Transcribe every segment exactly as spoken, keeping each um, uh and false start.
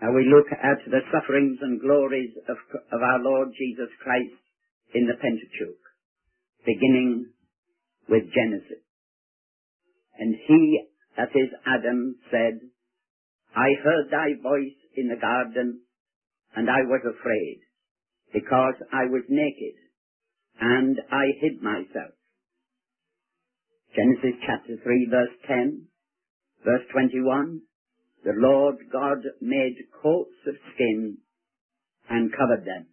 Now we look at the sufferings and glories of, of our Lord Jesus Christ in the Pentateuch, beginning with Genesis. And he, that is Adam, said, I heard thy voice in the garden, and I was afraid, because I was naked, and I hid myself. Genesis chapter three, verse ten, verse twenty-one, the Lord God made coats of skin and covered them.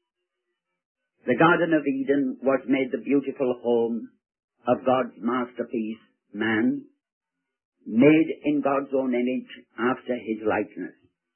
The Garden of Eden was made the beautiful home of God's masterpiece, man, made in God's own image after his likeness.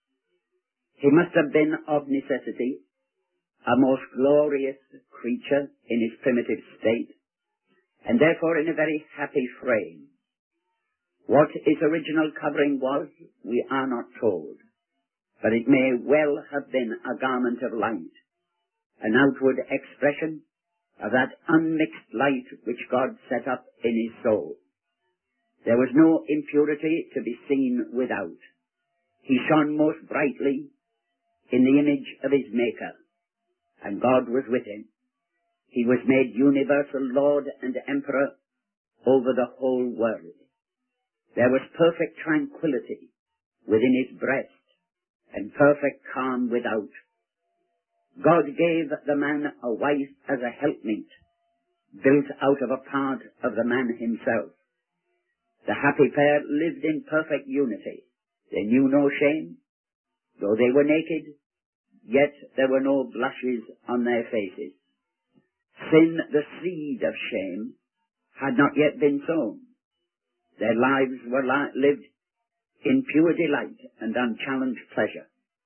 He must have been of necessity a most glorious creature in his primitive state, and therefore in a very happy frame. What his original covering was, we are not told, but it may well have been a garment of light, an outward expression of that unmixed light which God set up in his soul. There was no impurity to be seen without. He shone most brightly in the image of his Maker, and God was with him. He was made universal Lord and Emperor over the whole world. There was perfect tranquility within his breast and perfect calm without. God gave the man a wife as a helpmeet, built out of a part of the man himself. The happy pair lived in perfect unity. They knew no shame. Though they were naked, yet there were no blushes on their faces. Sin, the seed of shame, had not yet been sown. Their lives were li- lived in pure delight and unchallenged pleasure.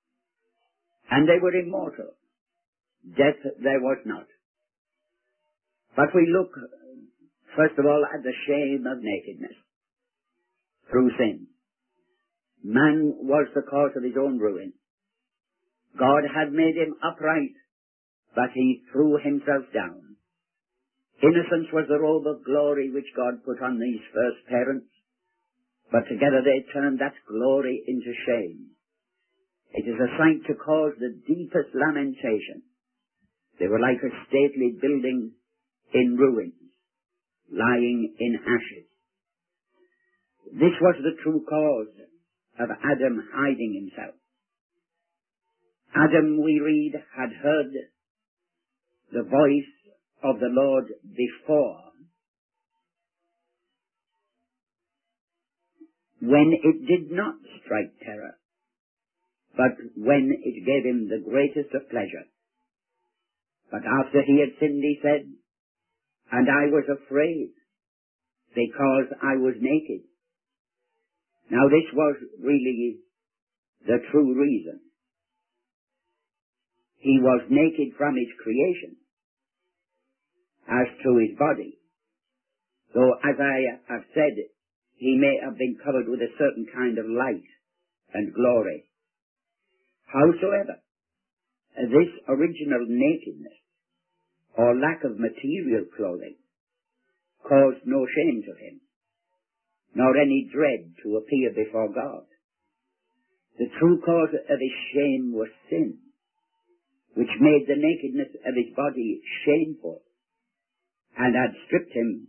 And they were immortal. Death there was not. But we look, first of all, at the shame of nakedness through sin. Man was the cause of his own ruin. God had made him upright, but he threw himself down. Innocence was the robe of glory which God put on these first parents, but together they turned that glory into shame. It is a sight to cause the deepest lamentation. They were like a stately building in ruins, lying in ashes. This was the true cause of Adam hiding himself. Adam, we read, had heard the voice of the Lord before, when it did not strike terror, but when it gave him the greatest of pleasure. But after he had sinned, he said, and I was afraid, because I was naked. Now this was really the true reason. He was naked from his creation, as to his body. Though, as I have said, he may have been covered with a certain kind of light and glory. Howsoever, this original nakedness, or lack of material clothing, caused no shame to him, nor any dread to appear before God. The true cause of his shame was sin, which made the nakedness of his body shameful, and had stripped him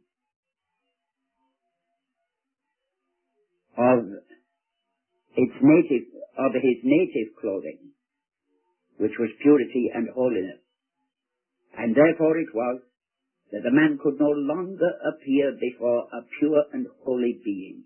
of its native, of his native clothing, which was purity and holiness. And therefore it was that the man could no longer appear before a pure and holy being.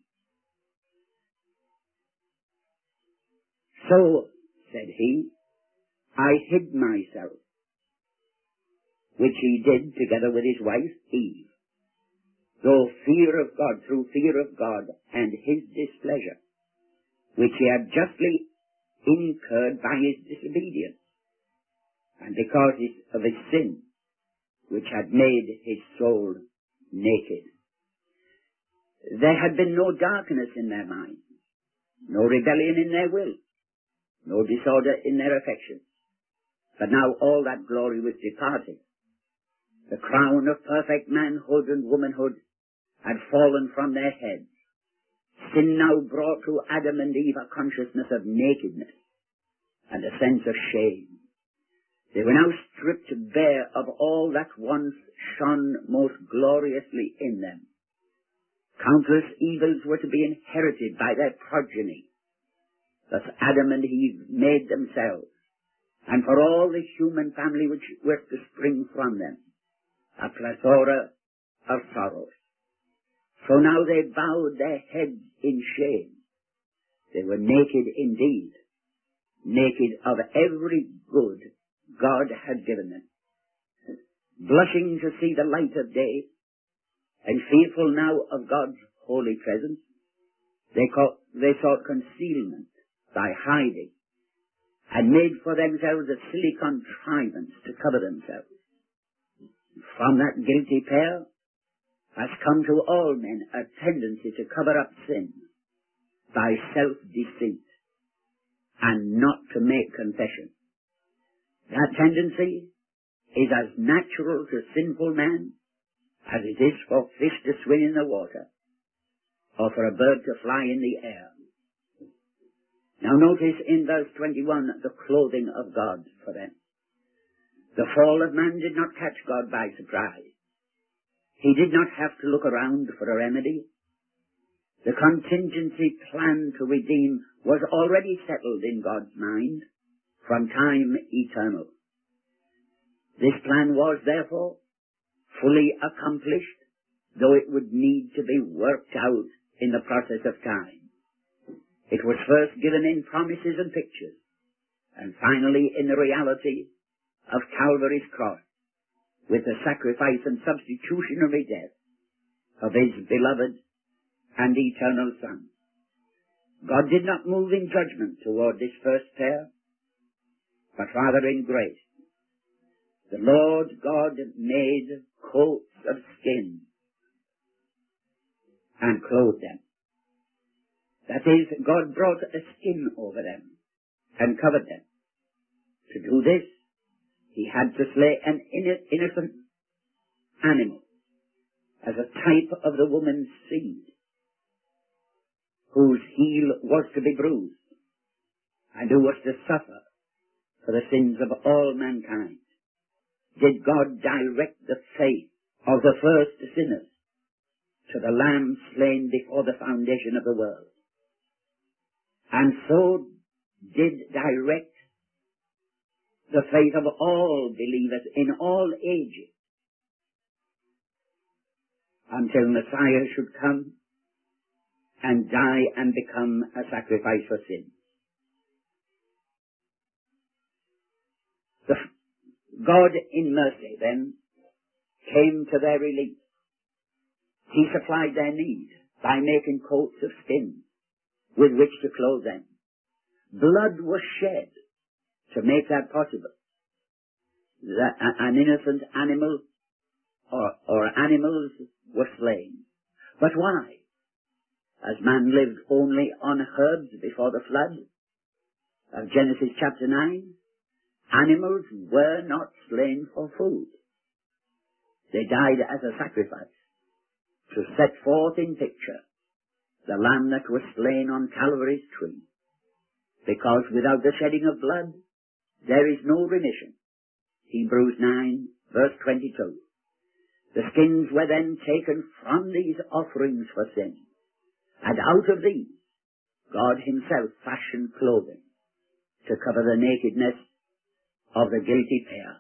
So, said he, I hid myself, which he did together with his wife Eve, though fear of God, through fear of God and his displeasure, which he had justly incurred by his disobedience, and because of his sin, which had made his soul naked. There had been no darkness in their minds, no rebellion in their will, no disorder in their affections. But now all that glory was departed. The crown of perfect manhood and womanhood had fallen from their heads. Sin now brought to Adam and Eve a consciousness of nakedness, and a sense of shame. They were now stripped bare of all that once shone most gloriously in them. Countless evils were to be inherited by their progeny. Thus Adam and Eve made themselves, and for all the human family which was to spring from them, a plethora of sorrows. So now they bowed their heads in shame. They were naked indeed, naked of every good God had given them. Blushing to see the light of day, and fearful now of God's holy presence, they, caught, they sought concealment by hiding, and made for themselves a silly contrivance to cover themselves. From that guilty pair has come to all men a tendency to cover up sin by self-deceit and not to make confession. That tendency is as natural to sinful man as it is for fish to swim in the water or for a bird to fly in the air. Now notice in verse twenty-one the clothing of God for them. The fall of man did not catch God by surprise. He did not have to look around for a remedy. The contingency plan to redeem was already settled in God's mind from time eternal. This plan was, therefore, fully accomplished, though it would need to be worked out in the process of time. It was first given in promises and pictures, and finally in the reality of Calvary's cross, with the sacrifice and substitutionary death of his beloved and eternal Son. God did not move in judgment toward this first pair, but rather in grace. The Lord God made coats of skin and clothed them. That is, God brought a skin over them and covered them. To do this, he had to slay an innocent animal as a type of the woman's seed, whose heel was to be bruised, and who was to suffer for the sins of all mankind. Did God direct the faith of the first sinners to the Lamb slain before the foundation of the world, and so did direct the faith of all believers in all ages until Messiah should come and die and become a sacrifice for sin. The God in mercy then came to their relief. He supplied their need by making coats of skin with which to clothe them. Blood was shed to make that possible. That an innocent animal or, or animals were slain. But why? As man lived only on herbs before the flood of Genesis chapter nine, animals were not slain for food. They died as a sacrifice to set forth in picture the lamb that was slain on Calvary's tree. Because without the shedding of blood, there is no remission. Hebrews nine, verse twenty-two. The skins were then taken from these offerings for sin, and out of these, God himself fashioned clothing to cover the nakedness of the guilty pair.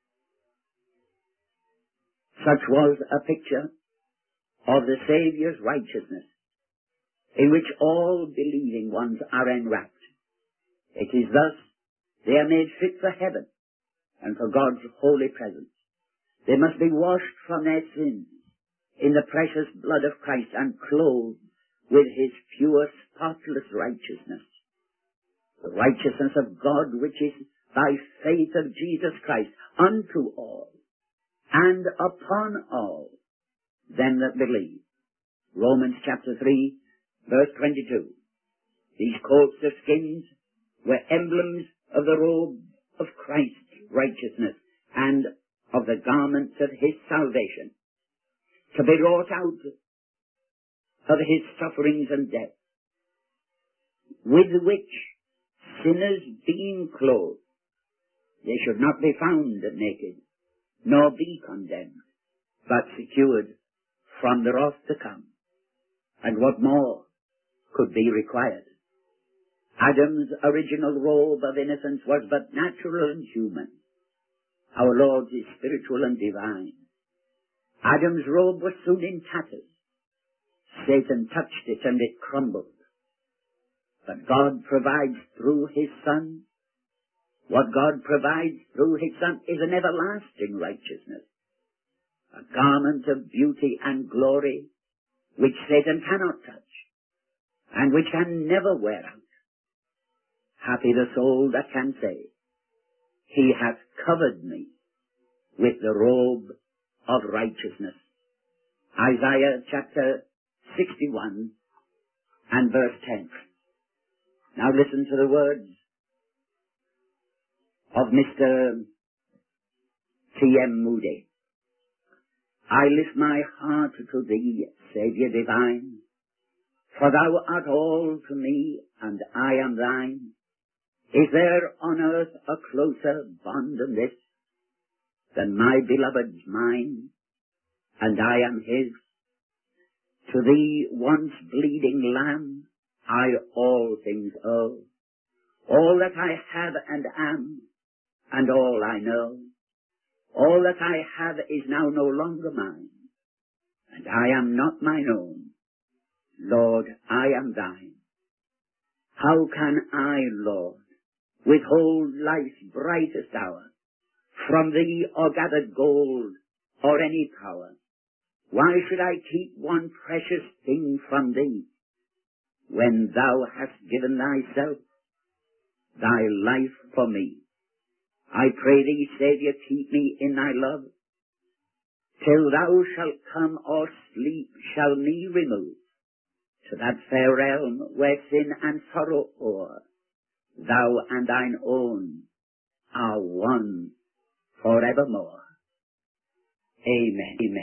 Such was a picture of the Saviour's righteousness, in which all believing ones are enwrapped. It is thus they are made fit for heaven and for God's holy presence. They must be washed from their sins in the precious blood of Christ and clothed with his pure, spotless righteousness. The righteousness of God which is by faith of Jesus Christ unto all and upon all them that believe. Romans chapter three, verse twenty-two. These coats of skins were emblems of the robe of Christ's righteousness and of the garments of his salvation, to be wrought out of his sufferings and death, with which sinners being clothed, they should not be found naked, nor be condemned, but secured from the wrath to come. And what more could be required? Adam's original robe of innocence was but natural and human. Our Lord's is spiritual and divine. Adam's robe was soon in tatters. Satan touched it and it crumbled. But God provides through his Son. What God provides through his Son is an everlasting righteousness, a garment of beauty and glory which Satan cannot touch and which can never wear out. Happy the soul that can say, he hath covered me with the robe of righteousness. Isaiah chapter sixty-one and verse ten. Now listen to the words of Mister T M Moody. I lift my heart to thee, Saviour divine, for thou art all to me, and I am thine. Is there on earth a closer bond than this, than my beloved's mine, and I am his? To thee, once bleeding lamb, I all things owe, all that I have and am, and all I know. All that I have is now no longer mine, and I am not mine own. Lord, I am thine. How can I, Lord, withhold life's brightest hour from thee, or gathered gold, or any power? Why should I keep one precious thing from thee, when thou hast given thyself, thy life for me? I pray thee, Saviour, keep me in thy love, till thou shalt come, or sleep shall me remove, to that fair realm where sin and sorrow o'er, thou and thine own are one forevermore. Amen. Amen.